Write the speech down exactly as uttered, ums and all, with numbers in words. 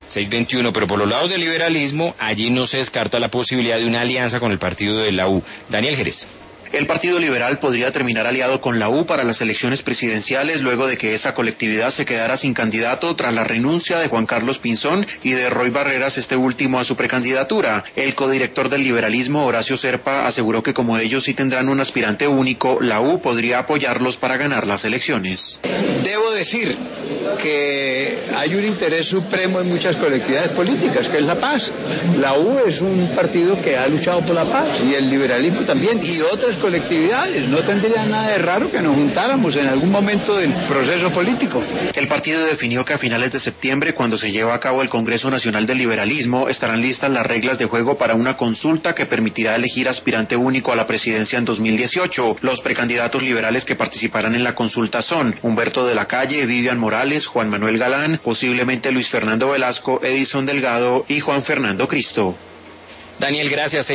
seis veintiuno, pero por los lados del liberalismo, allí no se descarta la posibilidad de una alianza con el partido de la U. Daniel Jerez. El Partido Liberal podría terminar aliado con la U para las elecciones presidenciales luego de que esa colectividad se quedara sin candidato tras la renuncia de Juan Carlos Pinzón y de Roy Barreras, este último, a su precandidatura. El codirector del liberalismo, Horacio Serpa, aseguró que como ellos sí tendrán un aspirante único, la U podría apoyarlos para ganar las elecciones. Debo decir que hay un interés supremo en muchas colectividades políticas, que es la paz. La U es un partido que ha luchado por la paz, y el liberalismo también, y otras colectividades. No tendría nada de raro que nos juntáramos en algún momento del proceso político. El partido definió que a finales de septiembre, cuando se lleva a cabo el Congreso Nacional del Liberalismo, estarán listas las reglas de juego para una consulta que permitirá elegir aspirante único a la presidencia en dos mil dieciocho. Los precandidatos liberales que participarán en la consulta son Humberto de la Calle, Vivian Morales, Juan Manuel Galán, posiblemente Luis Fernando Velasco, Edison Delgado y Juan Fernando Cristo. Daniel, gracias.